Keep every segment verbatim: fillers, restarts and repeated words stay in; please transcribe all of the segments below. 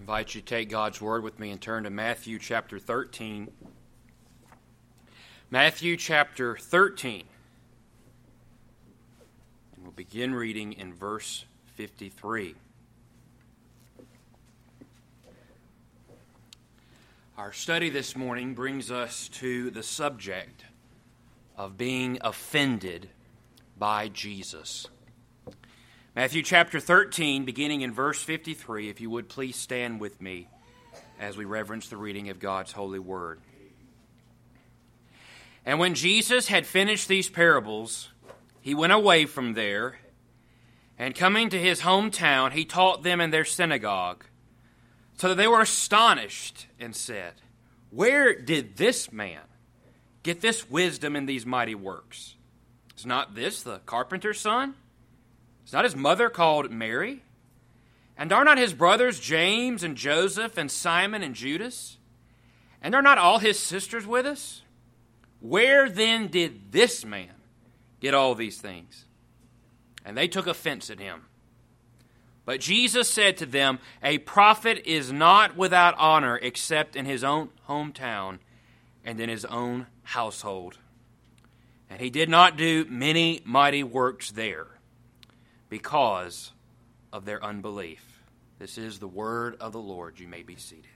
invite you to take God's Word with me and turn to Matthew chapter thirteen. Matthew chapter thirteen. And we'll begin reading in verse fifty-three. Our study this morning brings us to the subject of being offended by Jesus. Matthew chapter thirteen, beginning in verse fifty-three, if you would please stand with me as we reverence the reading of God's holy word. And when Jesus had finished these parables, he went away from there, and coming to his hometown, he taught them in their synagogue, so that they were astonished and said, "Where did this man get this wisdom and these mighty works? Is not this the carpenter's son? Is not his mother called Mary? And are not his brothers James and Joseph and Simon and Judas? And are not all his sisters with us? Where then did this man get all these things?" And they took offense at him. But Jesus said to them, "A prophet is not without honor except in his own hometown and in his own household." And he did not do many mighty works there, because of their unbelief. This is the word of the Lord. You may be seated.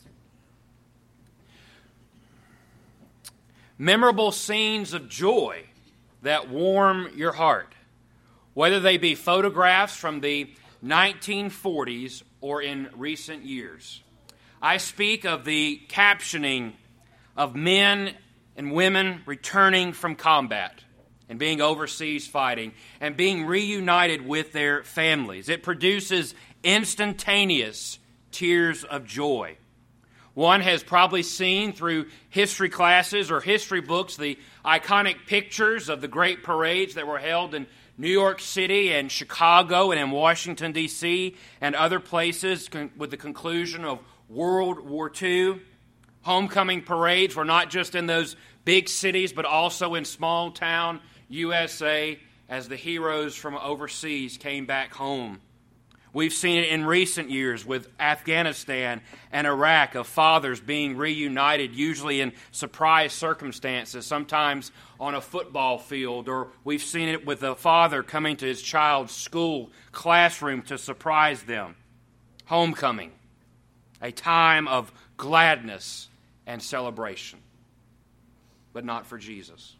Memorable scenes of joy that warm your heart, whether they be photographs from the nineteen forties or in recent years. I speak of the captioning of men and women returning from combat and being overseas fighting, and being reunited with their families. It produces instantaneous tears of joy. One has probably seen through history classes or history books the iconic pictures of the great parades that were held in New York City and Chicago and in Washington, D C and other places with the conclusion of World War Two. Homecoming parades were not just in those big cities, but also in small town U S A as the heroes from overseas came back home. We've seen it in recent years with Afghanistan and Iraq, of fathers being reunited, usually in surprise circumstances, sometimes on a football field, or we've seen it with a father coming to his child's school classroom to surprise them. Homecoming, a time of gladness and celebration, but not for Jesus.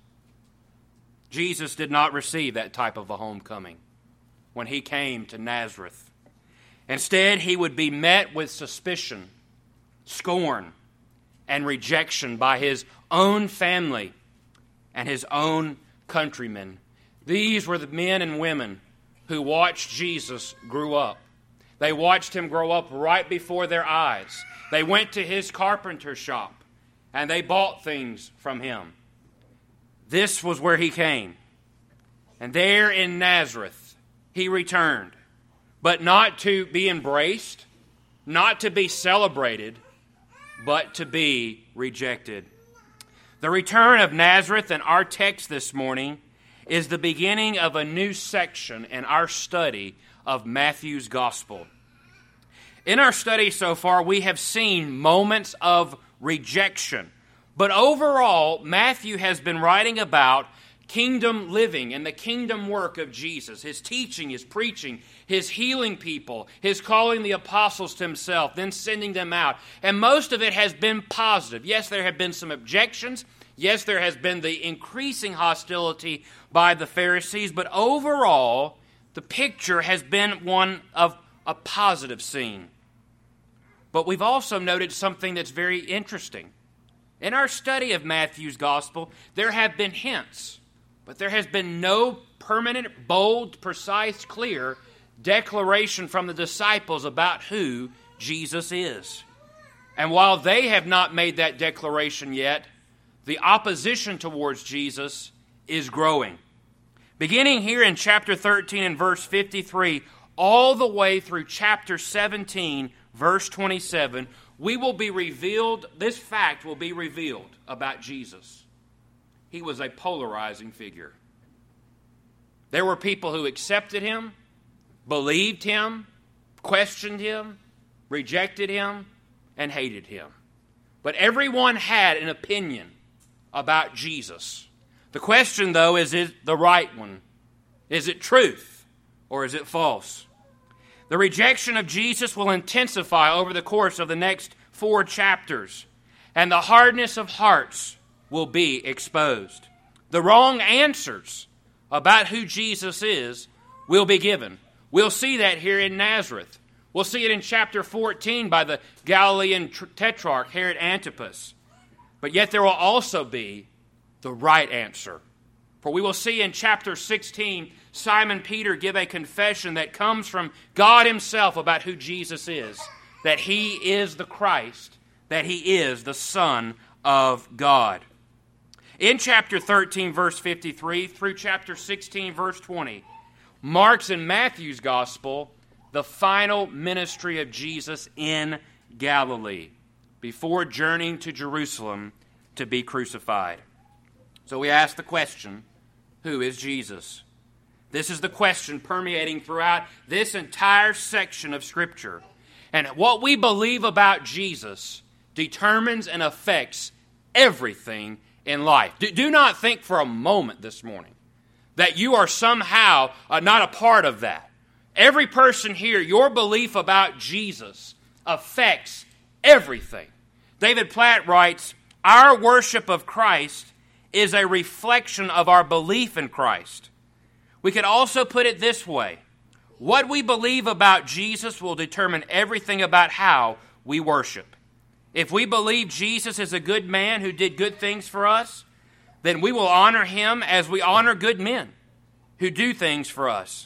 Jesus did not receive that type of a homecoming when he came to Nazareth. Instead, he would be met with suspicion, scorn, and rejection by his own family and his own countrymen. These were the men and women who watched Jesus grow up. They watched him grow up right before their eyes. They went to his carpenter shop and they bought things from him. This was where he came. And there in Nazareth, he returned. But not to be embraced, not to be celebrated, but to be rejected. The return of Nazareth in our text this morning is the beginning of a new section in our study of Matthew's Gospel. In our study so far, we have seen moments of rejection. But overall, Matthew has been writing about kingdom living and the kingdom work of Jesus, his teaching, his preaching, his healing people, his calling the apostles to himself, then sending them out. And most of it has been positive. Yes, there have been some objections. Yes, there has been the increasing hostility by the Pharisees. But overall, the picture has been one of a positive scene. But we've also noted something that's very interesting. In our study of Matthew's Gospel, there have been hints, but there has been no permanent, bold, precise, clear declaration from the disciples about who Jesus is. And while they have not made that declaration yet, the opposition towards Jesus is growing. Beginning here in chapter thirteen and verse fifty-three, all the way through chapter seventeen, verse twenty-seven, we will be revealed, this fact will be revealed about Jesus. He was a polarizing figure. There were people who accepted him, believed him, questioned him, rejected him, and hated him. But everyone had an opinion about Jesus. The question, though, is it the right one? Is it truth or is it false? The rejection of Jesus will intensify over the course of the next four chapters, and the hardness of hearts will be exposed. The wrong answers about who Jesus is will be given. We'll see that here in Nazareth. We'll see it in chapter fourteen by the Galilean tetrarch Herod Antipas. But yet there will also be the right answer. For we will see in chapter sixteen, Simon Peter give a confession that comes from God himself about who Jesus is, that he is the Christ, that he is the Son of God. In chapter thirteen, verse fifty-three, through chapter sixteen, verse twenty, Mark's and Matthew's gospel the final ministry of Jesus in Galilee before journeying to Jerusalem to be crucified. So we ask the question, who is Jesus? This is the question permeating throughout this entire section of Scripture. And what we believe about Jesus determines and affects everything in life. Do, do not think for a moment this morning that you are somehow uh, not a part of that. Every person here, your belief about Jesus affects everything. David Platt writes, our worship of Christ is a reflection of our belief in Christ. We could also put it this way. What we believe about Jesus will determine everything about how we worship. If we believe Jesus is a good man who did good things for us, then we will honor him as we honor good men who do things for us.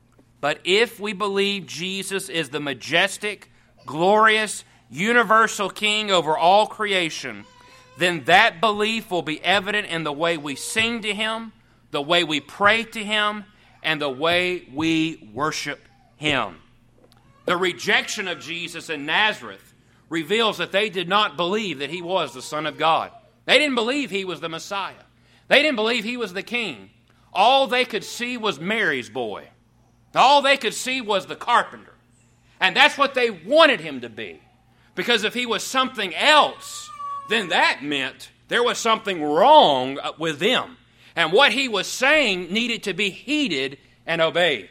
But if we believe Jesus is the majestic, glorious, universal King over all creation, then that belief will be evident in the way we sing to him, the way we pray to him, and the way we worship him. The rejection of Jesus in Nazareth reveals that they did not believe that he was the Son of God. They didn't believe he was the Messiah. They didn't believe he was the King. All they could see was Mary's boy. All they could see was the carpenter. And that's what they wanted him to be. Because if he was something else, then that meant there was something wrong with them. And what he was saying needed to be heeded and obeyed.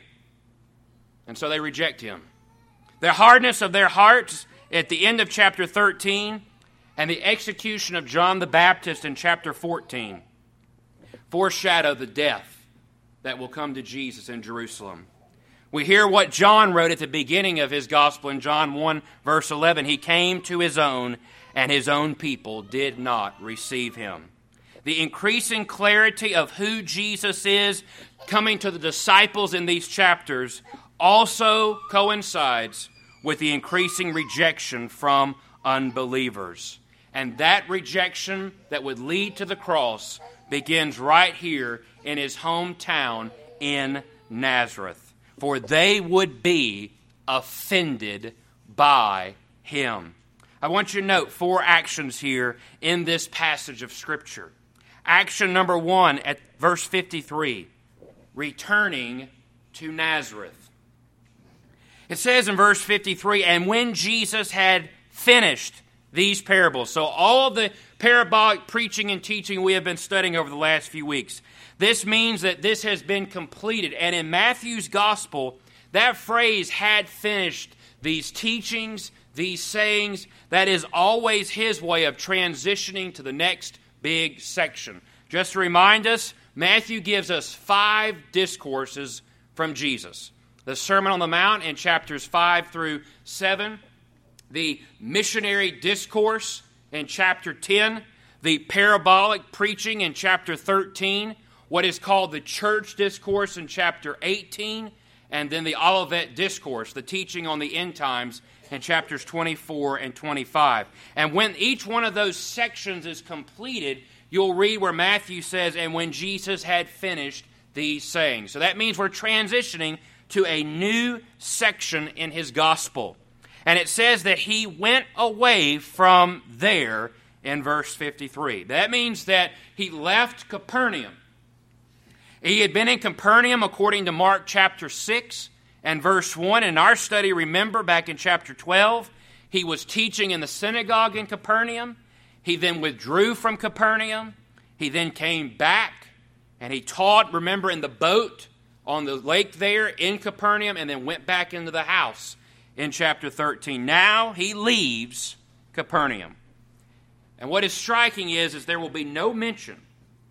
And so they reject him. The hardness of their hearts at the end of chapter thirteen and the execution of John the Baptist in chapter fourteen foreshadow the death that will come to Jesus in Jerusalem. We hear what John wrote at the beginning of his gospel in John one, verse eleven. He came to his own, and his own people did not receive him. The increasing clarity of who Jesus is coming to the disciples in these chapters also coincides with the increasing rejection from unbelievers. And that rejection that would lead to the cross begins right here in his hometown in Nazareth. For they would be offended by him. I want you to note four actions here in this passage of Scripture. Action number one at verse fifty-three, returning to Nazareth. It says in verse fifty-three, and when Jesus had finished these parables, so all of the parabolic preaching and teaching we have been studying over the last few weeks, this means that this has been completed. And in Matthew's gospel, that phrase had finished these teachings, these sayings. That is always his way of transitioning to the next big section. Just to remind us, Matthew gives us five discourses from Jesus. The Sermon on the Mount in chapters five through seven, the missionary discourse in chapter ten, the parabolic preaching in chapter thirteen, what is called the church discourse in chapter eighteen, and then the Olivet discourse, the teaching on the end times in chapters twenty-four and twenty-five. And when each one of those sections is completed, you'll read where Matthew says, and when Jesus had finished these sayings. So that means we're transitioning to a new section in his gospel. And it says that he went away from there in verse fifty-three. That means that he left Capernaum. He had been in Capernaum according to Mark chapter six and verse one. In our study, remember, back in chapter twelve, He was teaching in the synagogue in Capernaum. He then withdrew from Capernaum. He then came back and he taught, remember, in the boat on the lake there in Capernaum, and then went back into the house in chapter thirteen. Now he leaves Capernaum. And what is striking is, is there will be no mention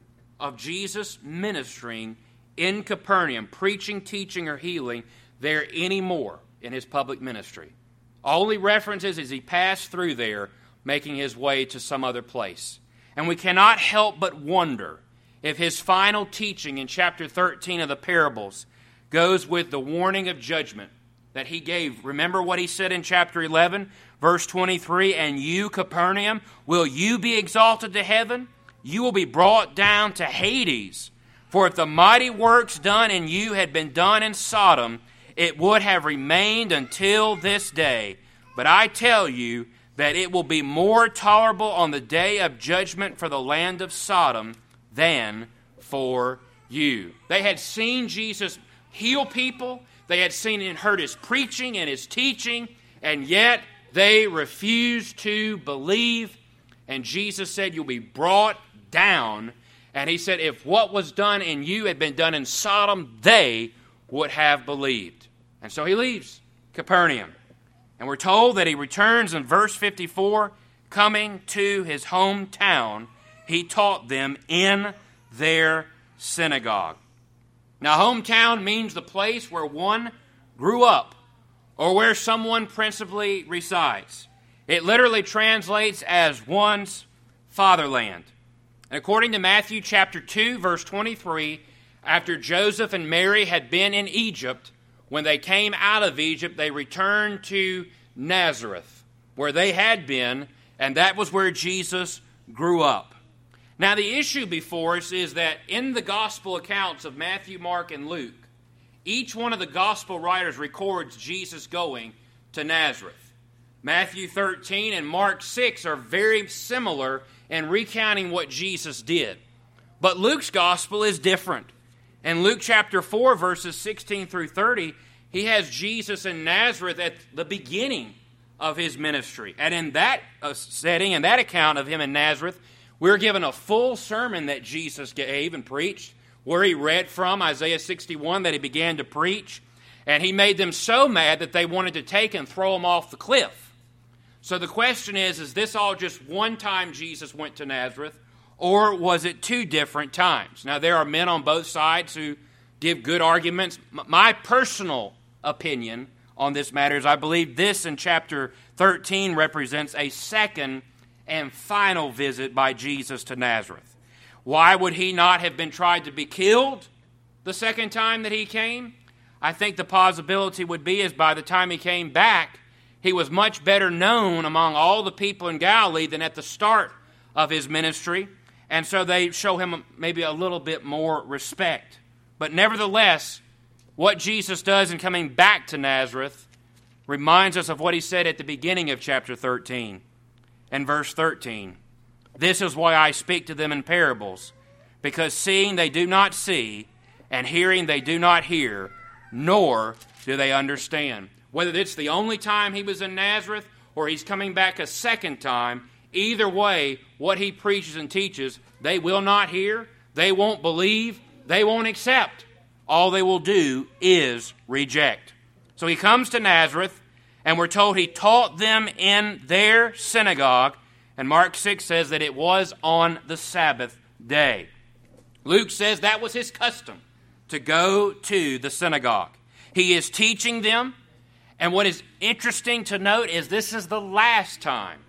of Jesus ministering in Capernaum, preaching, teaching, or healing there anymore in his public ministry. Only references as he passed through there, making his way to some other place. And we cannot help but wonder if his final teaching in chapter thirteen of the parables goes with the warning of judgment that he gave. Remember what he said in chapter eleven, verse twenty-three, "And you, Capernaum, will you be exalted to heaven? You will be brought down to Hades. For if the mighty works done in you had been done in Sodom, it would have remained until this day. But I tell you that it will be more tolerable on the day of judgment for the land of Sodom than for you." They had seen Jesus heal people. They had seen and heard his preaching and his teaching, and yet they refused to believe. And Jesus said, "You'll be brought down." And he said, if what was done in you had been done in Sodom, they would have believed. And so he leaves Capernaum. And we're told that he returns in verse fifty-four, coming to his hometown, he taught them in their synagogue. Now, hometown means the place where one grew up, or where someone principally resides. It literally translates as one's fatherland. And according to Matthew chapter two, verse twenty-three, after Joseph and Mary had been in Egypt, when they came out of Egypt, they returned to Nazareth, where they had been, and that was where Jesus grew up. Now, the issue before us is that in the gospel accounts of Matthew, Mark, and Luke, each one of the gospel writers records Jesus going to Nazareth. Matthew thirteen and Mark six are very similar in recounting what Jesus did. But Luke's gospel is different. In Luke chapter four, verses sixteen through thirty, he has Jesus in Nazareth at the beginning of his ministry. And in that setting, in that account of him in Nazareth, we're given a full sermon that Jesus gave and preached, where he read from Isaiah sixty-one that he began to preach. And he made them so mad that they wanted to take and throw him off the cliff. So the question is, is this all just one time Jesus went to Nazareth, or was it two different times? Now, there are men on both sides who give good arguments. My personal opinion on this matter is I believe this in chapter thirteen represents a second and final visit by Jesus to Nazareth. Why would he not have been tried to be killed the second time that he came? I think the possibility would be is by the time he came back, he was much better known among all the people in Galilee than at the start of his ministry, and so they show him maybe a little bit more respect. But nevertheless, what Jesus does in coming back to Nazareth reminds us of what he said at the beginning of chapter thirteen. And verse thirteen, "This is why I speak to them in parables, because seeing they do not see, and hearing they do not hear, nor do they understand." Whether it's the only time he was in Nazareth, or he's coming back a second time, either way, what he preaches and teaches, they will not hear, they won't believe, they won't accept. All they will do is reject. So he comes to Nazareth, and we're told he taught them in their synagogue. And Mark six says that it was on the Sabbath day. Luke says that was his custom, to go to the synagogue. He is teaching them. And what is interesting to note is this is the last time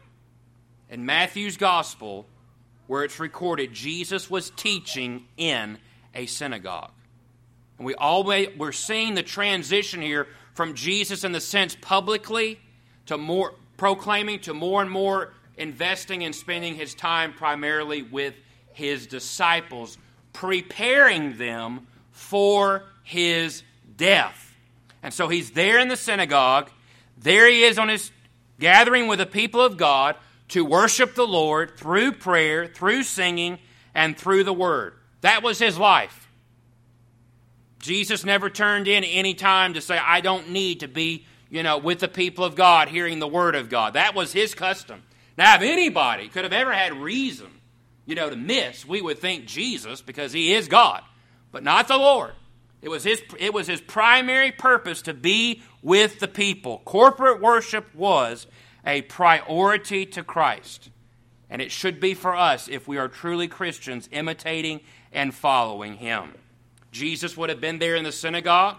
in Matthew's gospel where it's recorded Jesus was teaching in a synagogue. And we always, we're seeing the transition here from Jesus in the sense publicly to more proclaiming to more and more investing and spending his time primarily with his disciples, preparing them for his death. And so he's there in the synagogue. There he is on his gathering with the people of God to worship the Lord through prayer, through singing, and through the word. That was his life. Jesus never turned in any time to say, I don't need to be you know, with the people of God, hearing the word of God. That was his custom. Now, if anybody could have ever had reason, you know, to miss, we would think Jesus, because he is God, but not the Lord. It was his, it was his primary purpose to be with the people. Corporate worship was a priority to Christ. And it should be for us if we are truly Christians, imitating and following him. Jesus would have been there in the synagogue.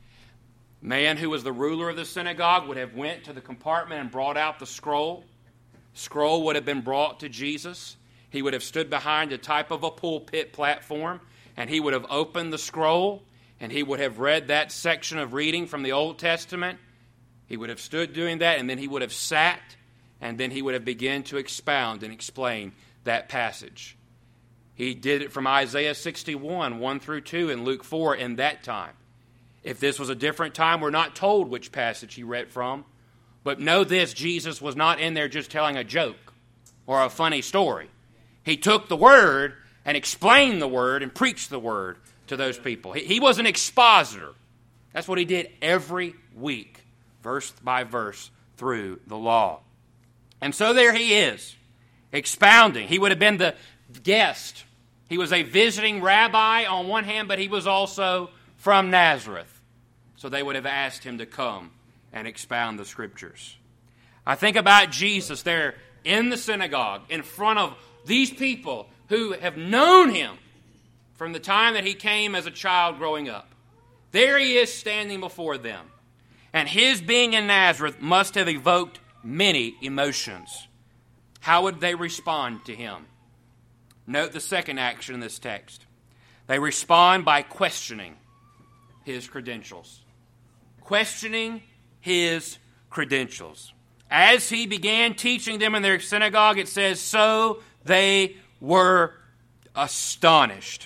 Man who was the ruler of the synagogue would have went to the compartment and brought out the scroll. Scroll would have been brought to Jesus. He would have stood behind a type of a pulpit platform, and he would have opened the scroll, and he would have read that section of reading from the Old Testament. He would have stood doing that, and then he would have sat, and then he would have begun to expound and explain that passage. He did it from Isaiah sixty-one, one through two, and Luke four in that time. If this was a different time, we're not told which passage he read from. But know this, Jesus was not in there just telling a joke or a funny story. He took the word and explained the word and preached the word to those people. He, he was an expositor. That's what he did every week, verse by verse, through the law. And so there he is, expounding. He would have been the guest. He was a visiting rabbi on one hand, but he was also from Nazareth. So they would have asked him to come and expound the Scriptures. I think about Jesus there in the synagogue in front of these people who have known him from the time that he came as a child growing up. There he is standing before them. And his being in Nazareth must have evoked many emotions. How would they respond to him? Note the second action in this text. They respond by questioning his credentials. Questioning his credentials. As he began teaching them in their synagogue, it says, so they were astonished.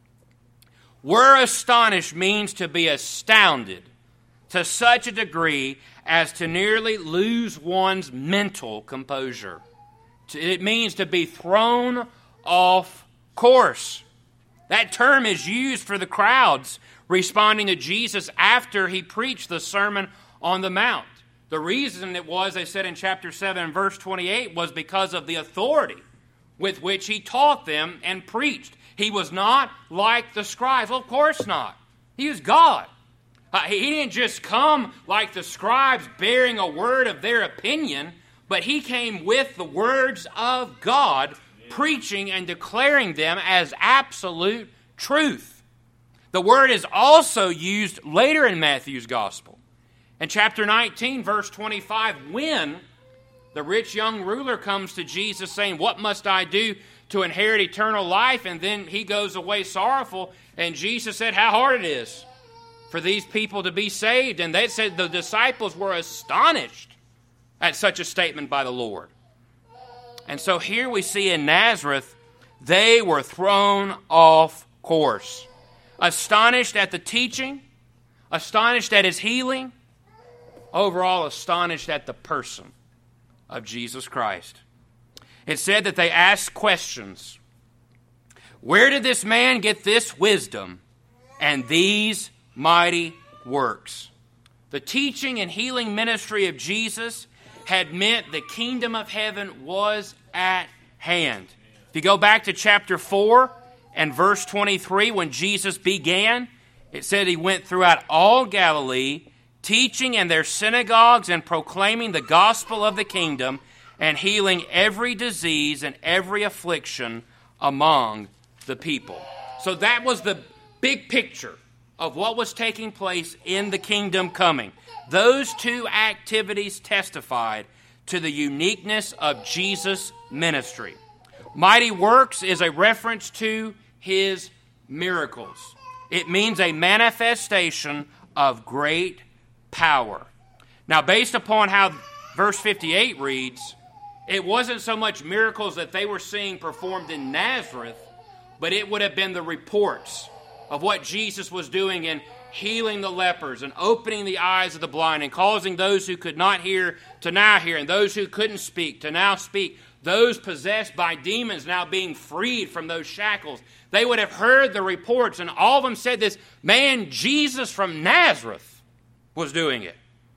Were astonished means to be astounded to such a degree as to nearly lose one's mental composure. It means to be thrown off course. That term is used for the crowds responding to Jesus after he preached the Sermon on the Mount. The reason it was, they said in chapter seven and verse twenty-eight, was because of the authority with which he taught them and preached. He was not like the scribes. Well, of course not. He was God. Uh, he didn't just come like the scribes bearing a word of their opinion, but he came with the words of God, preaching and declaring them as absolute truth. The word is also used later in Matthew's gospel. In chapter nineteen, verse twenty-five, when the rich young ruler comes to Jesus saying, what must I do to inherit eternal life? And then he goes away sorrowful. And Jesus said how hard it is for these people to be saved. And they said the disciples were astonished at such a statement by the Lord. And so here we see in Nazareth, they were thrown off course. Astonished at the teaching, astonished at his healing, overall astonished at the person of Jesus Christ. It said that they asked questions. Where did this man get this wisdom and these mighty works? The teaching and healing ministry of Jesus had meant the kingdom of heaven was at hand. If you go back to chapter four and verse twenty-three, when Jesus began, it said he went throughout all Galilee, teaching in their synagogues and proclaiming the gospel of the kingdom and healing every disease and every affliction among the people. So that was the big picture of what was taking place in the kingdom coming. Those two activities testified to the uniqueness of Jesus' ministry. Mighty works is a reference to his miracles. It means a manifestation of great power. Now, based upon how verse fifty-eight reads, it wasn't so much miracles that they were seeing performed in Nazareth, but it would have been the reports of what Jesus was doing in healing the lepers and opening the eyes of the blind and causing those who could not hear to now hear and those who couldn't speak to now speak. Those possessed by demons now being freed from those shackles. They would have heard the reports, and all of them said this man, Jesus from Nazareth, was doing it.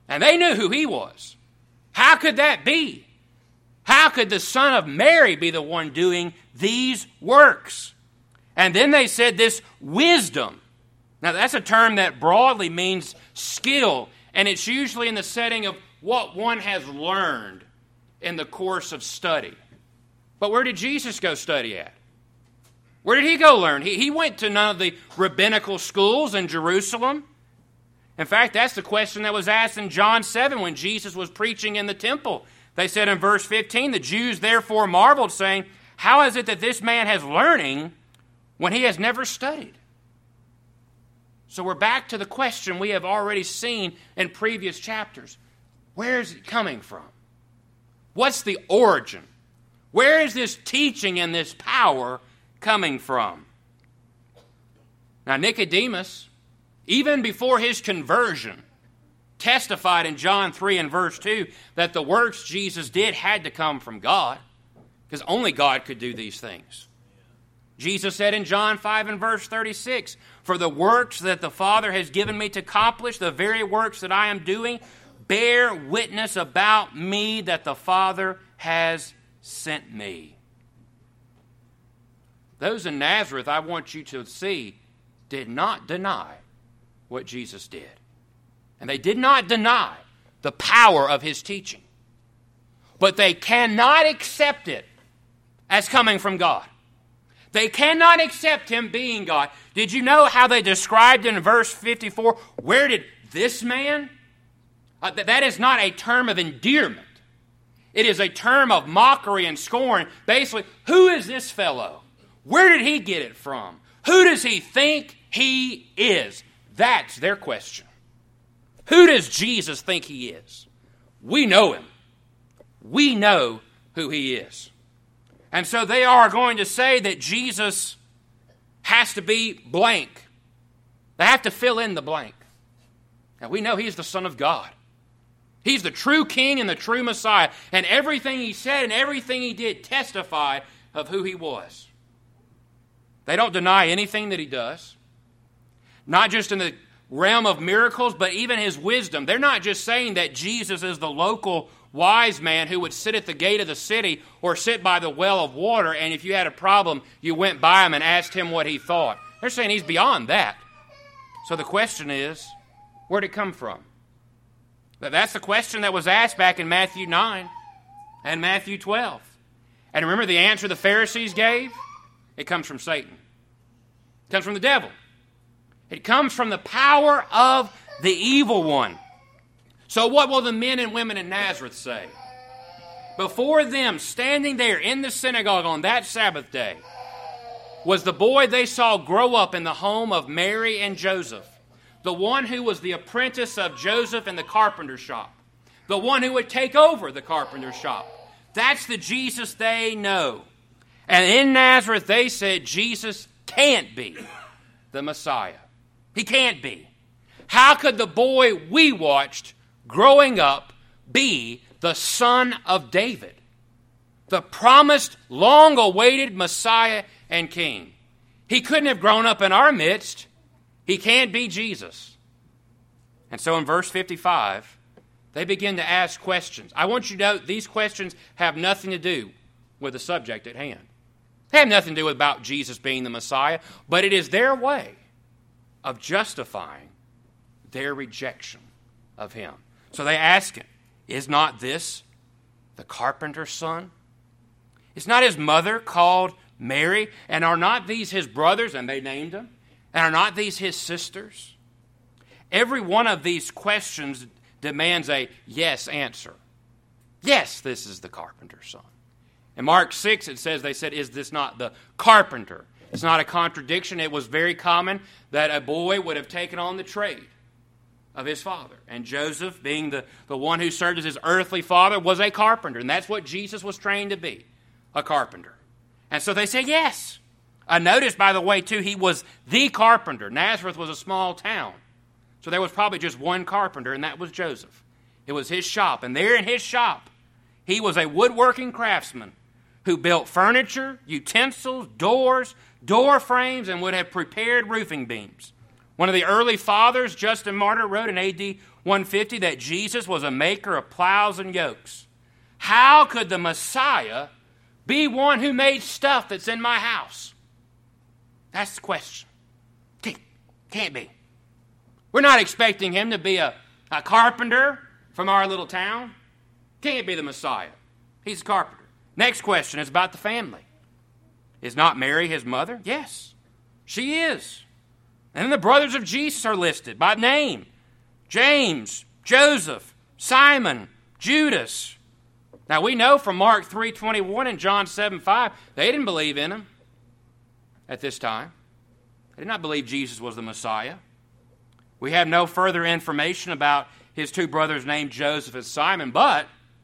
And they knew who he was. How could that be? How could the son of Mary be the one doing these works? And then they said this wisdom. Now that's a term that broadly means skill, and it's usually in the setting of what one has learned in the course of study. But where did Jesus go study at? Where did he go learn? He, he went to none of the rabbinical schools in Jerusalem. In fact, that's the question that was asked in John seven when Jesus was preaching in the temple. They said in verse fifteen, the Jews therefore marveled, saying, how is it that this man has learning when he has never studied? So we're back to the question we have already seen in previous chapters. Where is it coming from? What's the origin? Where is this teaching and this power coming from? Now Nicodemus, even before his conversion, testified in John three and verse two that the works Jesus did had to come from God, because only God could do these things. Jesus said in John five and verse thirty-six, for the works that the Father has given me to accomplish, the very works that I am doing, bear witness about me that the Father has sent me. Those in Nazareth, I want you to see, did not deny what Jesus did. And they did not deny the power of his teaching. But they cannot accept it as coming from God. They cannot accept him being God. Did you know how they described in verse fifty-four, where did this man? Uh, that is not a term of endearment. It is a term of mockery and scorn. Basically, who is this fellow? Where did he get it from? Who does he think he is? That's their question. Who does Jesus think he is? We know him. We know who he is. And so they are going to say that Jesus has to be blank. They have to fill in the blank. And we know he's the Son of God. He's the true King and the true Messiah. And everything he said and everything he did testify of who he was. They don't deny anything that he does. Not just in the realm of miracles, but even his wisdom. They're not just saying that Jesus is the local wise man who would sit at the gate of the city or sit by the well of water, and if you had a problem, you went by him and asked him what he thought. They're saying he's beyond that. So the question is, where'd it come from? That's the question that was asked back in Matthew nine and Matthew twelve. And remember the answer the Pharisees gave? It comes from Satan. It comes from the devil. It comes from the power of the evil one. So what will the men and women in Nazareth say? Before them, standing there in the synagogue on that Sabbath day, was the boy they saw grow up in the home of Mary and Joseph, the one who was the apprentice of Joseph in the carpenter shop, the one who would take over the carpenter shop. That's the Jesus they know. And in Nazareth, they said Jesus can't be the Messiah. He can't be. How could the boy we watched growing up be the son of David, the promised, long-awaited Messiah and King? He couldn't have grown up in our midst. He can't be Jesus. And so in verse fifty-five, they begin to ask questions. I want you to know these questions have nothing to do with the subject at hand. They have nothing to do about Jesus being the Messiah, but it is their way of justifying their rejection of him. So they ask him, is not this the carpenter's son? Is not his mother called Mary? And are not these his brothers? And they named them. And are not these his sisters? Every one of these questions demands a yes answer. Yes, this is the carpenter's son. In Mark six, it says, they said, is this not the carpenter? It's not a contradiction. It was very common that a boy would have taken on the trade of his father. And Joseph, being the, the one who served as his earthly father, was a carpenter. And that's what Jesus was trained to be, a carpenter. And so they say yes. I noticed, by the way, too, he was the carpenter. Nazareth was a small town. So there was probably just one carpenter, and that was Joseph. It was his shop. And there in his shop, he was a woodworking craftsman who built furniture, utensils, doors, door frames, and would have prepared roofing beams. One of the early fathers, Justin Martyr, wrote in A D one fifty that Jesus was a maker of plows and yokes. How could the Messiah be one who made stuff that's in my house? That's the question. Can't, can't be. We're not expecting him to be a, a carpenter from our little town. Can't be the Messiah. He's a carpenter. Next question is about the family. Is not Mary his mother? Yes, she is. And then the brothers of Jesus are listed by name. James, Joseph, Simon, Judas. Now we know from Mark three twenty-one and John seven five, they didn't believe in him at this time. They did not believe Jesus was the Messiah. We have no further information about his two brothers named Joseph and Simon, but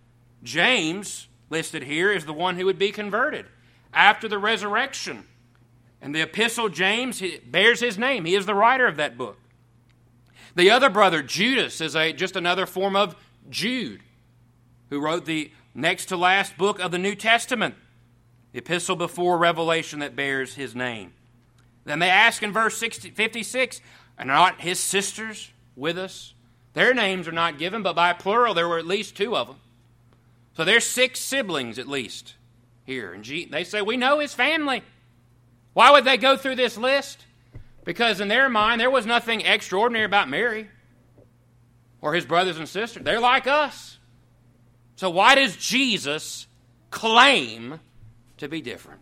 James, listed here, is the one who would be converted after the resurrection. And the epistle James bears his name. He is the writer of that book. The other brother, Judas, is a, just another form of Jude, who wrote the next to last book of the New Testament, the epistle before Revelation that bears his name. Then they ask in verse fifty-six, are not his sisters with us? Their names are not given, but by plural there were at least two of them. So there's six siblings at least here. And they say, we know his family. Why would they go through this list? Because in their mind, there was nothing extraordinary about Mary or his brothers and sisters. They're like us. So why does Jesus claim to be different?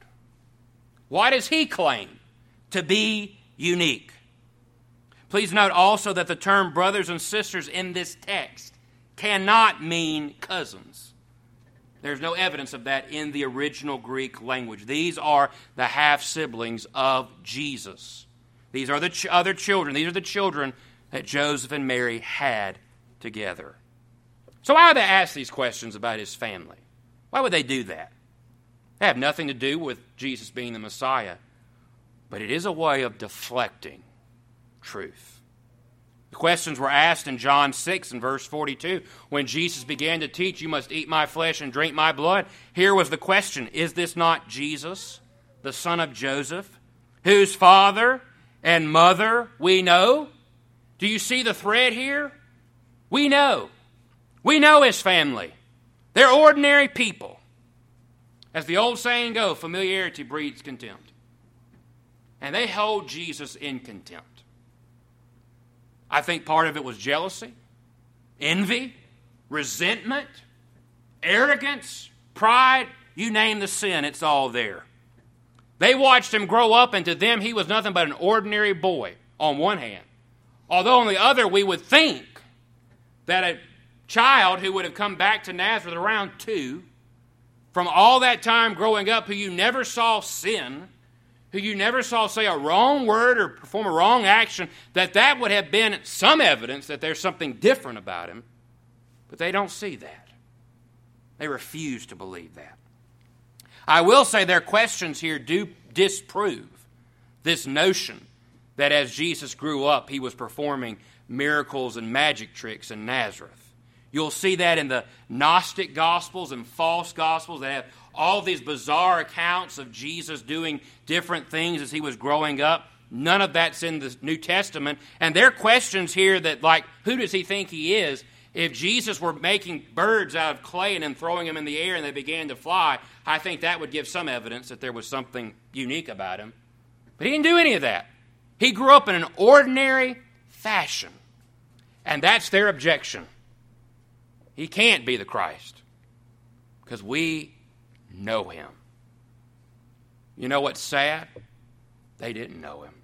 Why does he claim to be unique? Please note also that the term brothers and sisters in this text cannot mean cousins. There's no evidence of that in the original Greek language. These are the half-siblings of Jesus. These are the ch- other children. These are the children that Joseph and Mary had together. So why would they ask these questions about his family? Why would they do that? They have nothing to do with Jesus being the Messiah, but it is a way of deflecting truth. The questions were asked in John six and verse forty-two. When Jesus began to teach, you must eat my flesh and drink my blood. Here was the question, is this not Jesus, the son of Joseph, whose father and mother we know? Do you see the thread here? We know. We know his family. They're ordinary people. As the old saying goes, familiarity breeds contempt. And they hold Jesus in contempt. I think part of it was jealousy, envy, resentment, arrogance, pride. You name the sin, it's all there. They watched him grow up, and to them he was nothing but an ordinary boy on one hand. Although on the other we would think that a child who would have come back to Nazareth around two, from all that time growing up, who you never saw sin, who you never saw say a wrong word or perform a wrong action, that that would have been some evidence that there's something different about him. But they don't see that. They refuse to believe that. I will say their questions here do disprove this notion that as Jesus grew up, he was performing miracles and magic tricks in Nazareth. You'll see that in the Gnostic Gospels and false Gospels that have all these bizarre accounts of Jesus doing different things as he was growing up. None of that's in the New Testament. And there are questions here that, like, who does he think he is? If Jesus were making birds out of clay and then throwing them in the air and they began to fly, I think that would give some evidence that there was something unique about him. But he didn't do any of that. He grew up in an ordinary fashion. And that's their objection. He can't be the Christ because we know him. You know what's sad? They didn't know him.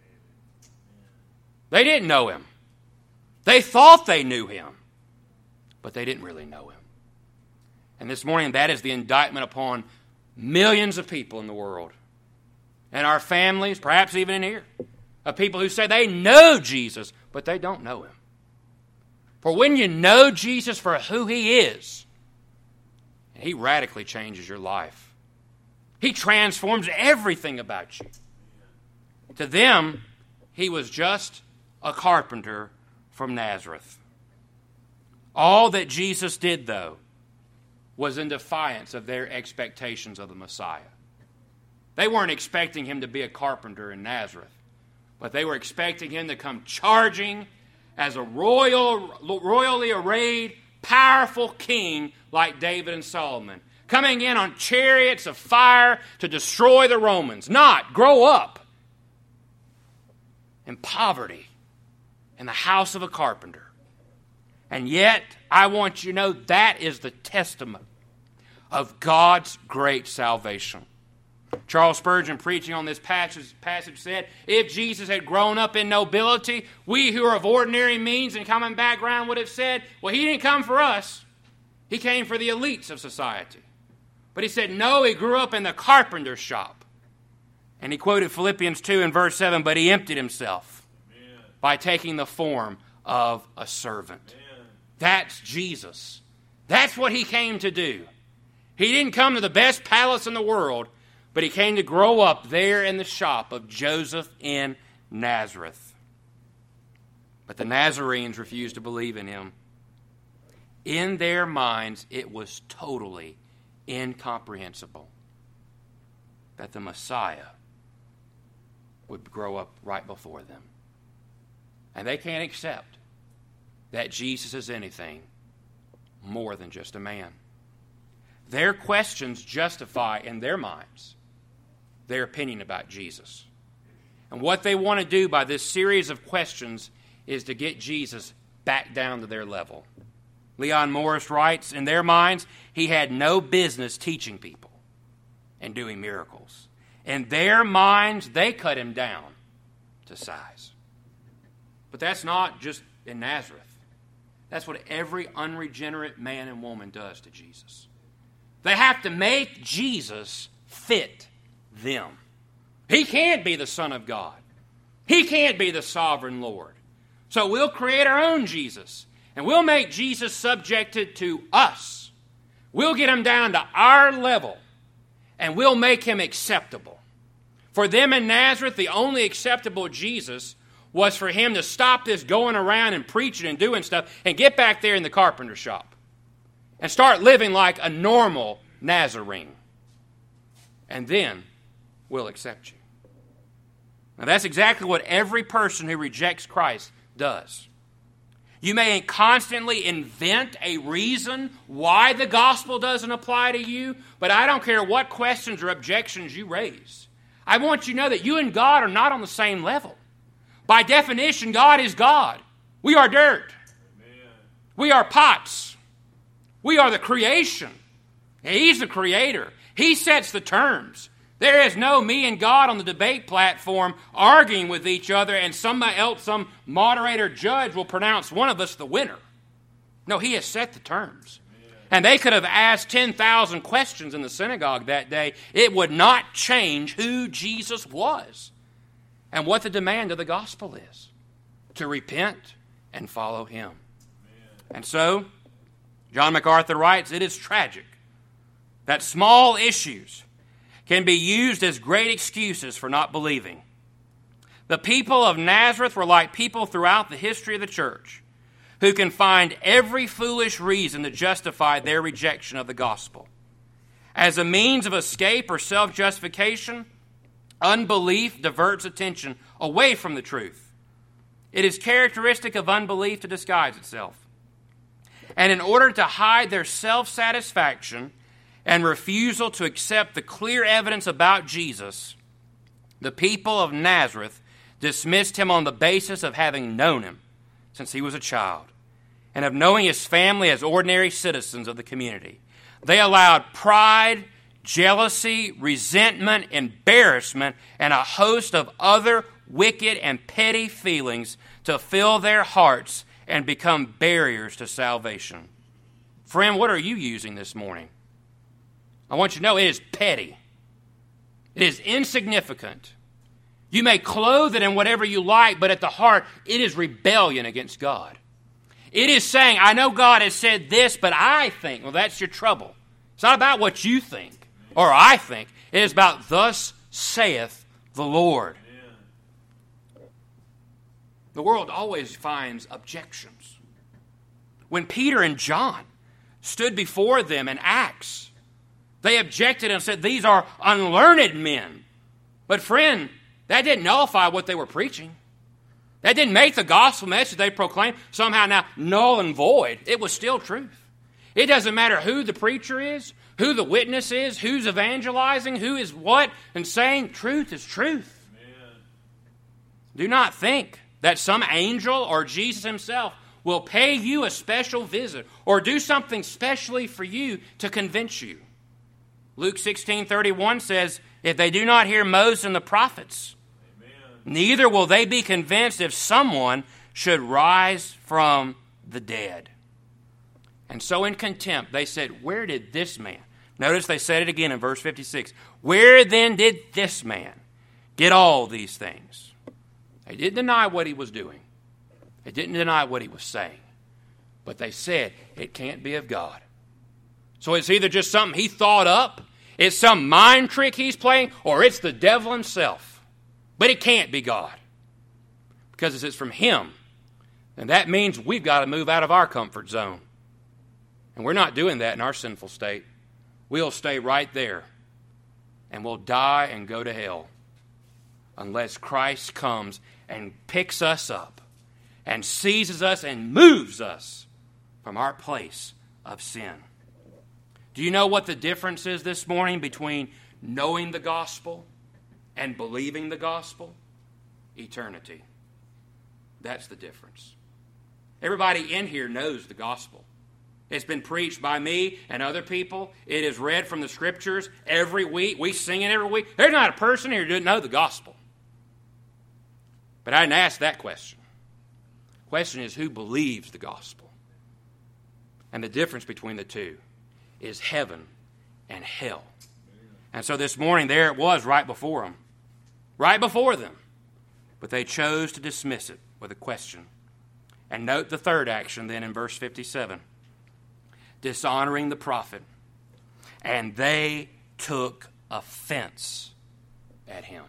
They didn't know him. They thought they knew him, but they didn't really know him. And this morning, that is the indictment upon millions of people in the world and our families, perhaps even in here, of people who say they know Jesus, but they don't know him. For when you know Jesus for who he is, he radically changes your life. He transforms everything about you. To them, he was just a carpenter from Nazareth. All that Jesus did, though, was in defiance of their expectations of the Messiah. They weren't expecting him to be a carpenter in Nazareth, but they were expecting him to come charging as a royal, royally arrayed, powerful king like David and Solomon, coming in on chariots of fire to destroy the Romans. Not grow up in poverty in the house of a carpenter. And yet, I want you to know that is the testament of God's great salvation. Charles Spurgeon, preaching on this passage, passage said, if Jesus had grown up in nobility, we who are of ordinary means and common background would have said, well, he didn't come for us. He came for the elites of society. But he said, no, he grew up in the carpenter's shop. And he quoted Philippians two in verse seven, but he emptied himself Amen. By taking the form of a servant. Amen. That's Jesus. That's what he came to do. He didn't come to the best palace in the world, but he came to grow up there in the shop of Joseph in Nazareth. But the Nazarenes refused to believe in him. In their minds, it was totally incomprehensible that the Messiah would grow up right before them. And they can't accept that Jesus is anything more than just a man. Their questions justify in their minds their opinion about Jesus. And what they want to do by this series of questions is to get Jesus back down to their level. Leon Morris writes, in their minds, he had no business teaching people and doing miracles. In their minds, they cut him down to size. But that's not just in Nazareth. That's what every unregenerate man and woman does to Jesus. They have to make Jesus fit them. He can't be the Son of God. He can't be the sovereign Lord. So we'll create our own Jesus. And we'll make Jesus subjected to us. We'll get him down to our level. And we'll make him acceptable. For them in Nazareth, the only acceptable Jesus was for him to stop this going around and preaching and doing stuff and get back there in the carpenter shop and start living like a normal Nazarene. And then we'll accept you. Now that's exactly what every person who rejects Christ does. You may constantly invent a reason why the gospel doesn't apply to you, but I don't care what questions or objections you raise. I want you to know that you and God are not on the same level. By definition, God is God. We are dirt. Amen. We are pots. We are the creation. He's the creator. He sets the terms. There is no me and God on the debate platform arguing with each other and somebody else, some moderator judge will pronounce one of us the winner. No, he has set the terms. Amen. And they could have asked ten thousand questions in the synagogue that day. It would not change who Jesus was and what the demand of the gospel is. To repent and follow him. Amen. And so, John MacArthur writes, it is tragic that small issues can be used as great excuses for not believing. The people of Nazareth were like people throughout the history of the church who can find every foolish reason to justify their rejection of the gospel. As a means of escape or self-justification, unbelief diverts attention away from the truth. It is characteristic of unbelief to disguise itself. And in order to hide their self-satisfaction and refusal to accept the clear evidence about Jesus, the people of Nazareth dismissed him on the basis of having known him since he was a child and of knowing his family as ordinary citizens of the community. They allowed pride, jealousy, resentment, embarrassment, and a host of other wicked and petty feelings to fill their hearts and become barriers to salvation. Friend, what are you using this morning? I want you to know it is petty. It is insignificant. You may clothe it in whatever you like, but at the heart, it is rebellion against God. It is saying, I know God has said this, but I think. Well, that's your trouble. It's not about what you think or I think. It is about thus saith the Lord. Amen. The world always finds objections. When Peter and John stood before them in Acts, they objected and said, these are unlearned men. But friend, that didn't nullify what they were preaching. That didn't make the gospel message they proclaimed somehow now null and void. It was still truth. It doesn't matter who the preacher is, who the witness is, who's evangelizing, who is what, and saying truth is truth. Amen. Do not think that some angel or Jesus himself will pay you a special visit or do something specially for you to convince you. Luke sixteen thirty-one says, if they do not hear Moses and the prophets, Amen. Neither will they be convinced if someone should rise from the dead. And so in contempt, they said, where did this man? Notice they said it again in verse fifty-six. Where then did this man get all these things? They didn't deny what he was doing. They didn't deny what he was saying. But they said, it can't be of God. So it's either just something he thought up, it's some mind trick he's playing, or it's the devil himself. But it can't be God. Because it's from him. And that means we've got to move out of our comfort zone. And we're not doing that in our sinful state. We'll stay right there. And we'll die and go to hell. Unless Christ comes and picks us up and seizes us and moves us from our place of sin. Do you know what the difference is this morning between knowing the gospel and believing the gospel? Eternity. That's the difference. Everybody in here knows the gospel. It's been preached by me and other people. It is read from the Scriptures every week. We sing it every week. There's not a person here who doesn't know the gospel. But I didn't ask that question. The question is, who believes the gospel? And the difference between the two is heaven and hell. And so this morning, there it was right before them. Right before them. But they chose to dismiss it with a question. And note the third action then in verse fifty-seven. Dishonoring the prophet. And they took offense at him.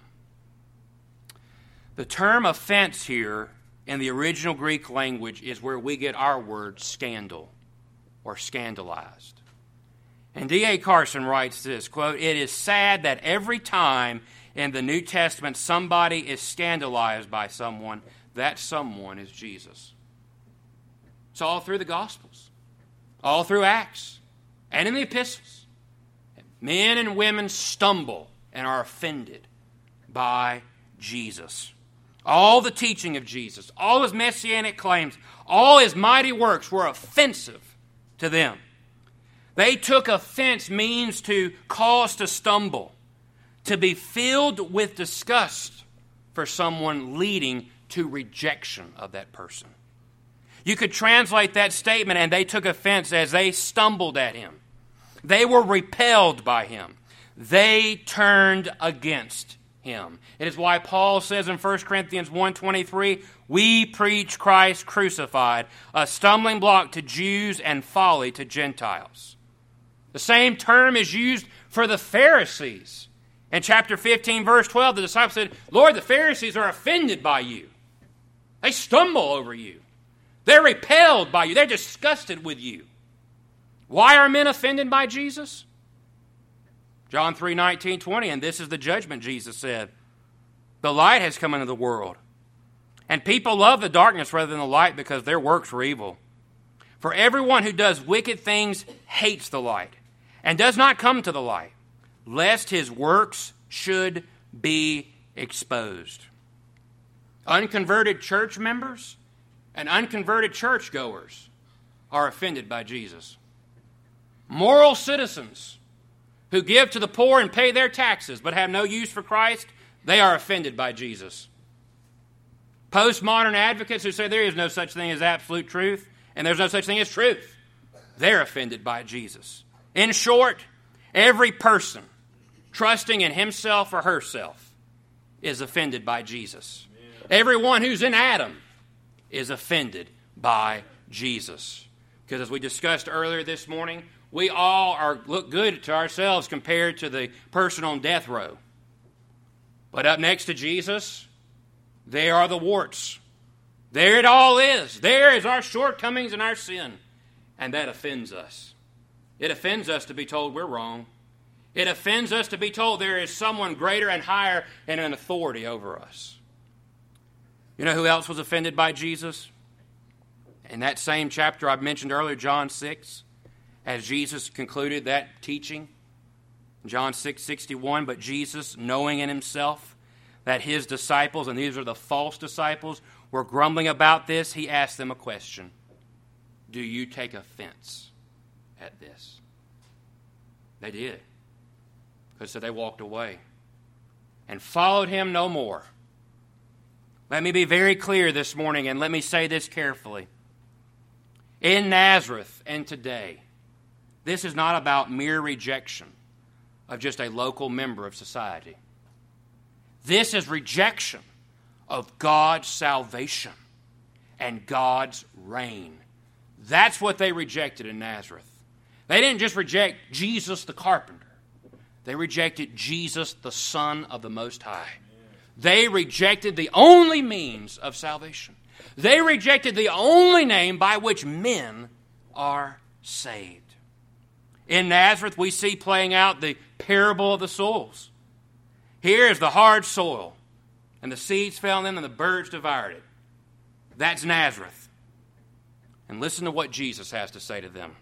The term offense here in the original Greek language is where we get our word scandal or scandalized. And D A Carson writes this, quote, it is sad that every time in the New Testament somebody is scandalized by someone, that someone is Jesus. It's all through the Gospels, all through Acts, and in the epistles. Men and women stumble and are offended by Jesus. All the teaching of Jesus, all his messianic claims, all his mighty works were offensive to them. They took offense means to cause to stumble, to be filled with disgust for someone leading to rejection of that person. You could translate that statement, and they took offense as they stumbled at him. They were repelled by him. They turned against him. It is why Paul says in First Corinthians one twenty-three, we preach Christ crucified, a stumbling block to Jews and folly to Gentiles. The same term is used for the Pharisees. In chapter fifteen, verse twelve, the disciples said, Lord, the Pharisees are offended by you. They stumble over you. They're repelled by you. They're disgusted with you. Why are men offended by Jesus? John three nineteen, twenty, and this is the judgment, Jesus said. The light has come into the world, and people love the darkness rather than the light because their works were evil. For everyone who does wicked things hates the light and does not come to the light, lest his works should be exposed. Unconverted church members and unconverted churchgoers are offended by Jesus. Moral citizens who give to the poor and pay their taxes but have no use for Christ, they are offended by Jesus. Postmodern advocates who say there is no such thing as absolute truth and there's no such thing as truth, they're offended by Jesus. In short, every person trusting in himself or herself is offended by Jesus. Amen. Everyone who's in Adam is offended by Jesus. Because as we discussed earlier this morning, we all are look good to ourselves compared to the person on death row. But up next to Jesus, there are the warts. There it all is. There is our shortcomings and our sin. And that offends us. It offends us to be told we're wrong. It offends us to be told there is someone greater and higher and an authority over us. You know who else was offended by Jesus? In that same chapter I mentioned earlier, John six, as Jesus concluded that teaching, John six sixty-one, but Jesus, knowing in himself that his disciples, and these are the false disciples, were grumbling about this, he asked them a question. Do you take offense at this? They did. Because so they walked away and followed him no more. Let me be very clear this morning, and let me say this carefully. In Nazareth and today, this is not about mere rejection of just a local member of society. This is rejection of God's salvation and God's reign. That's what they rejected in Nazareth. They didn't just reject Jesus the carpenter. They rejected Jesus the Son of the Most High. They rejected the only means of salvation. They rejected the only name by which men are saved. In Nazareth, we see playing out the parable of the soils. Here is the hard soil, and the seeds fell in them, and the birds devoured it. That's Nazareth. And listen to what Jesus has to say to them.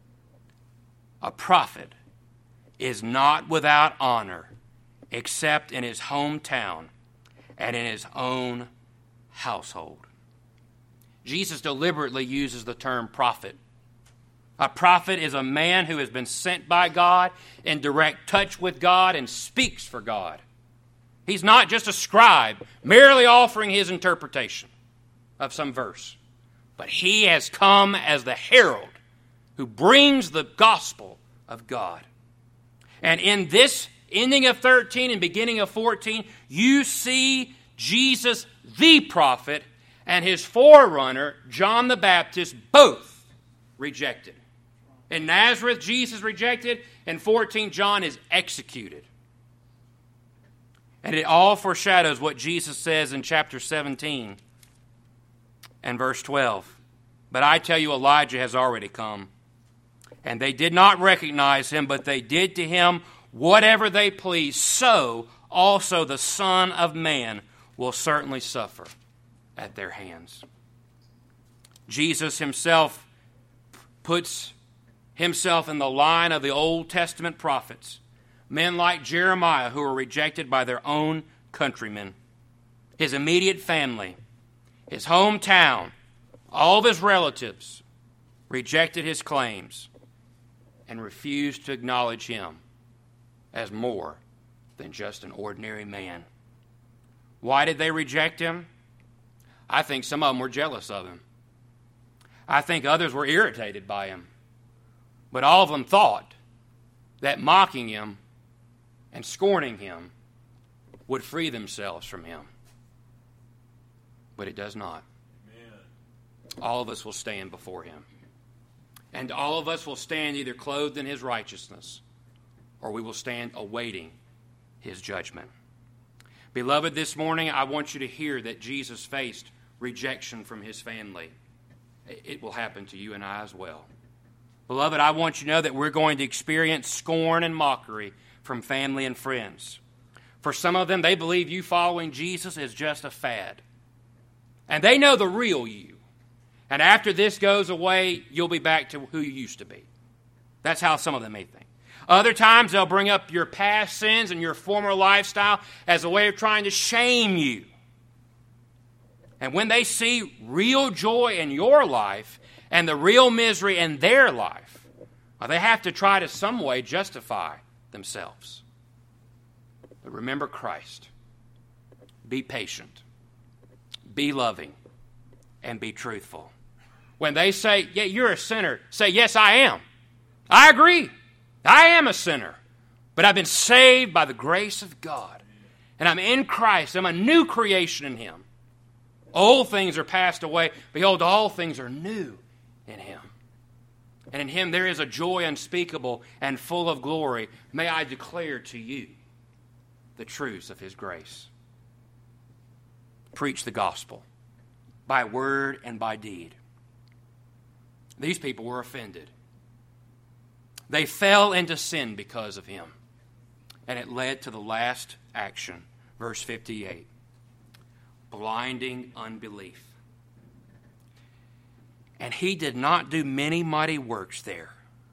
A prophet is not without honor except in his hometown and in his own household. Jesus deliberately uses the term prophet. A prophet is a man who has been sent by God, in direct touch with God, and speaks for God. He's not just a scribe, merely offering his interpretation of some verse. But he has come as the herald who brings the gospel of God. And in this ending of thirteen and beginning of fourteen, you see Jesus the prophet and his forerunner, John the Baptist, both rejected. In Nazareth, Jesus rejected. In fourteen, John is executed. And it all foreshadows what Jesus says in chapter seventeen and verse twelve. But I tell you, Elijah has already come. And they did not recognize him, but they did to him whatever they pleased. So also the Son of Man will certainly suffer at their hands. Jesus himself puts himself in the line of the Old Testament prophets. Men like Jeremiah, who were rejected by their own countrymen. His immediate family, his hometown, all of his relatives rejected his claims and refused to acknowledge him as more than just an ordinary man. Why did they reject him? I think some of them were jealous of him. I think others were irritated by him. But all of them thought that mocking him and scorning him would free themselves from him. But it does not. Amen. All of us will stand before him. And all of us will stand either clothed in his righteousness, or we will stand awaiting his judgment. Beloved, this morning I want you to hear that Jesus faced rejection from his family. It will happen to you and I as well. Beloved, I want you to know that we're going to experience scorn and mockery from family and friends. For some of them, they believe you following Jesus is just a fad. And they know the real you. And after this goes away, you'll be back to who you used to be. That's how some of them may think. Other times, they'll bring up your past sins and your former lifestyle as a way of trying to shame you. And when they see real joy in your life and the real misery in their life, well, they have to try to some way justify themselves. But remember Christ. Be patient. Be loving. And be truthful. When they say, yeah, you're a sinner, say, yes, I am. I agree. I am a sinner. But I've been saved by the grace of God. And I'm in Christ. I'm a new creation in him. Old things are passed away. Behold, all things are new in him. And in him there is a joy unspeakable and full of glory. May I declare to you the truths of his grace. Preach the gospel by word and by deed. These people were offended. They fell into sin because of him. And it led to the last action, verse fifty-eight. blinding unbelief. And he did not do many mighty works there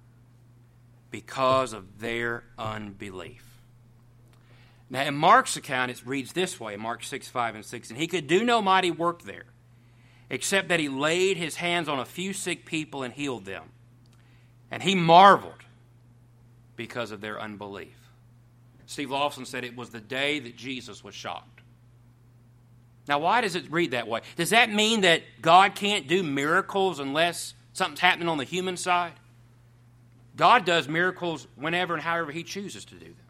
because of their unbelief. Now, in Mark's account, it reads this way, Mark six, five, and six. And he could do no mighty work there, except that he laid his hands on a few sick people and healed them. And he marveled because of their unbelief. Steve Lawson said it was the day that Jesus was shocked. Now, why does it read that way? Does that mean that God can't do miracles unless something's happening on the human side? God does miracles whenever and however he chooses to do them.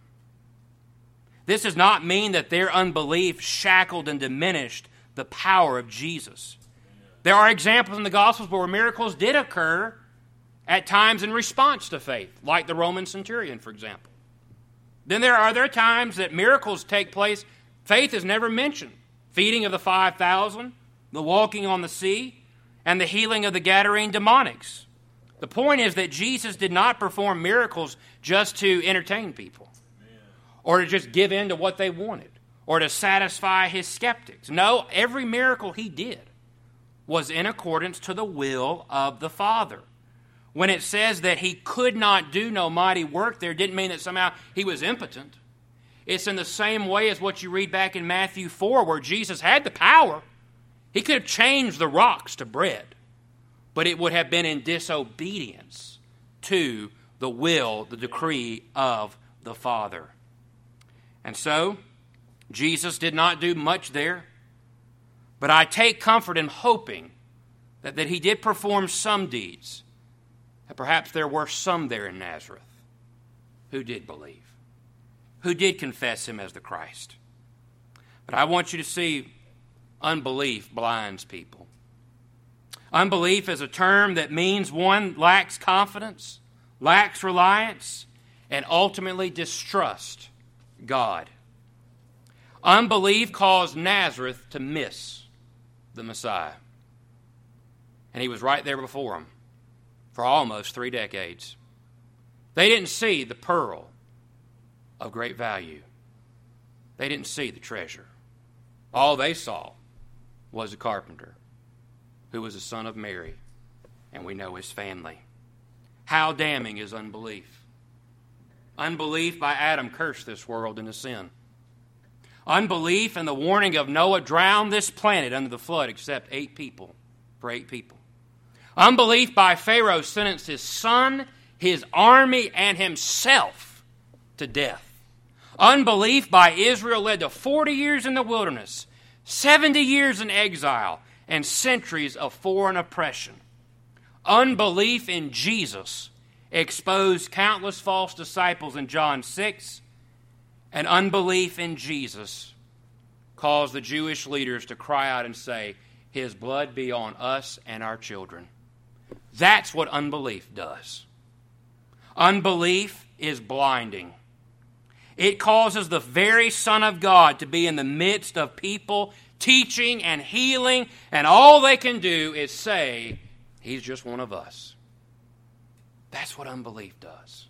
This does not mean that their unbelief shackled and diminished the power of Jesus. There are examples in the Gospels where miracles did occur at times in response to faith, like the Roman centurion, for example. Then there are other times that miracles take place. Faith is never mentioned. Feeding of the five thousand, the walking on the sea, and the healing of the Gadarene demonics. The point is that Jesus did not perform miracles just to entertain people, or to just give in to what they wanted, or to satisfy his skeptics. No, every miracle he did was in accordance to the will of the Father. When it says that he could not do no mighty work there, didn't mean that somehow he was impotent. It's in the same way as what you read back in Matthew four, where Jesus had the power. He could have changed the rocks to bread, but it would have been in disobedience to the will, the decree of the Father. And so, Jesus did not do much there, but I take comfort in hoping that, that he did perform some deeds, that perhaps there were some there in Nazareth who did believe, who did confess him as the Christ. But I want you to see, unbelief blinds people. Unbelief is a term that means one lacks confidence, lacks reliance, and ultimately distrust God. Unbelief caused Nazareth to miss the Messiah. And he was right there before them for almost three decades. They didn't see the pearl of great value. They didn't see the treasure. All they saw was a carpenter who was the son of Mary, and we know his family. How damning is unbelief. Unbelief by Adam cursed this world into sin. Unbelief and the warning of Noah drowned this planet under the flood except eight people, for eight people. Unbelief by Pharaoh sentenced his son, his army, and himself to death. Unbelief by Israel led to forty years in the wilderness, seventy years in exile, and centuries of foreign oppression. Unbelief in Jesus exposed countless false disciples in John six, and unbelief in Jesus caused the Jewish leaders to cry out and say, "His blood be on us and our children." That's what unbelief does. Unbelief is blinding. It causes the very Son of God to be in the midst of people teaching and healing, and all they can do is say, "He's just one of us." That's what unbelief does.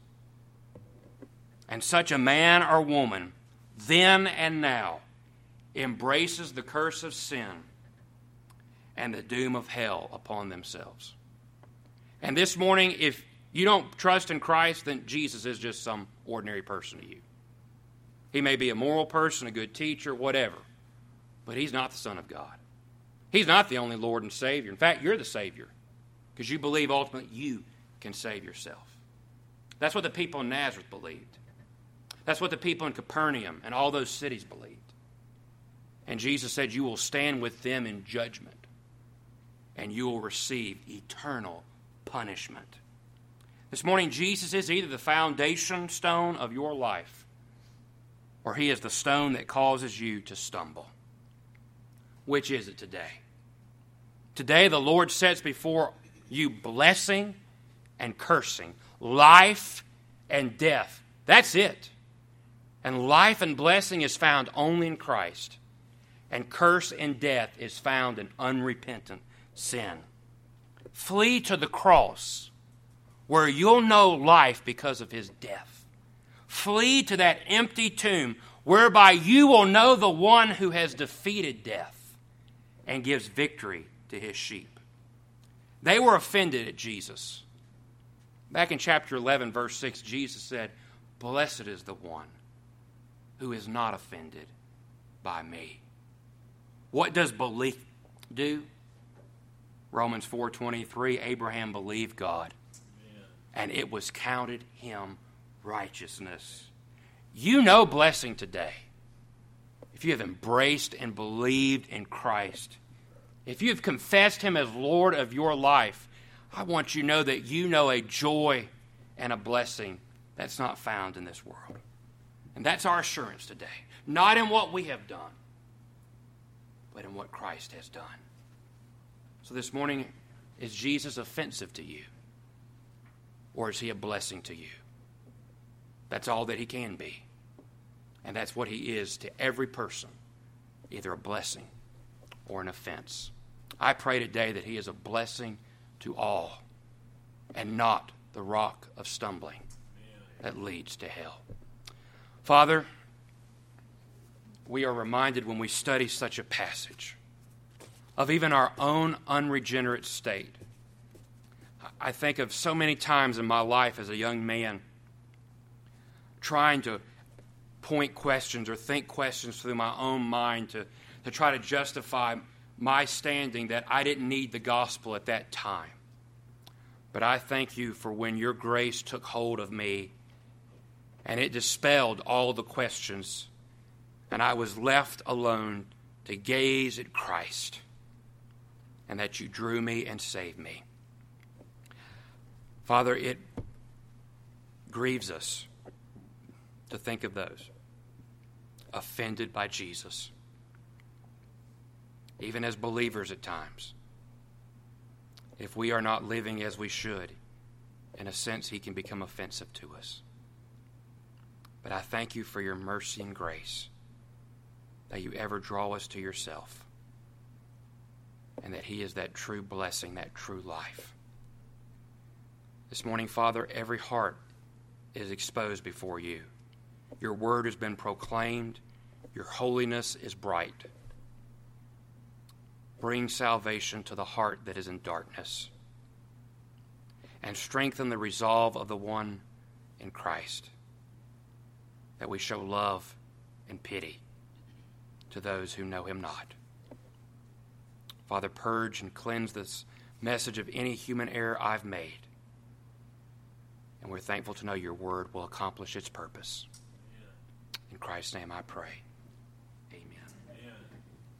And such a man or woman, then and now, embraces the curse of sin and the doom of hell upon themselves. And this morning, if you don't trust in Christ, then Jesus is just some ordinary person to you. He may be a moral person, a good teacher, whatever, but he's not the Son of God. He's not the only Lord and Savior. In fact, you're the Savior, because you believe ultimately you can save yourself. That's what the people in Nazareth believed. That's what the people in Capernaum and all those cities believed. And Jesus said, you will stand with them in judgment, and you will receive eternal punishment. This morning, Jesus is either the foundation stone of your life, or he is the stone that causes you to stumble. Which is it today? Today, the Lord sets before you blessing and cursing, life and death. That's it. And life and blessing is found only in Christ. And curse and death is found in unrepentant sin. Flee to the cross, where you'll know life because of his death. Flee to that empty tomb, whereby you will know the one who has defeated death. and gives victory to his sheep. They were offended at Jesus. Back in chapter eleven, verse six, Jesus said, "Blessed is the one who is not offended by me." What does belief do? Romans four twenty-three, Abraham believed God, and it was counted him righteousness. You know blessing today. If you have embraced and believed in Christ, if you have confessed him as Lord of your life, I want you to know that you know a joy and a blessing that's not found in this world. And that's our assurance today. Not in what we have done, but in what Christ has done. So this morning, is Jesus offensive to you? Or is he a blessing to you? That's all that he can be. And that's what he is to every person, either a blessing or an offense. I pray today that he is a blessing to all and not the rock of stumbling that leads to hell. Father, we are reminded when we study such a passage of even our own unregenerate state. I think of so many times in my life as a young man trying to point questions or think questions through my own mind to, to try to justify my standing that I didn't need the gospel at that time. But I thank you for when your grace took hold of me and it dispelled all the questions, and I was left alone to gaze at Christ, and that you drew me and saved me. Father, it grieves us to think of those offended by Jesus, even as believers at times. If we are not living as we should, in a sense, he can become offensive to us. But I thank you for your mercy and grace, that you ever draw us to yourself, and that he is that true blessing, that true life. This morning, Father, every heart is exposed before you. Your word has been proclaimed. Your holiness is bright. Bring salvation to the heart that is in darkness, and strengthen the resolve of the one in Christ, that we show love and pity to those who know him not. Father, purge and cleanse this message of any human error I've made. And we're thankful to know your word will accomplish its purpose. In Christ's name I pray.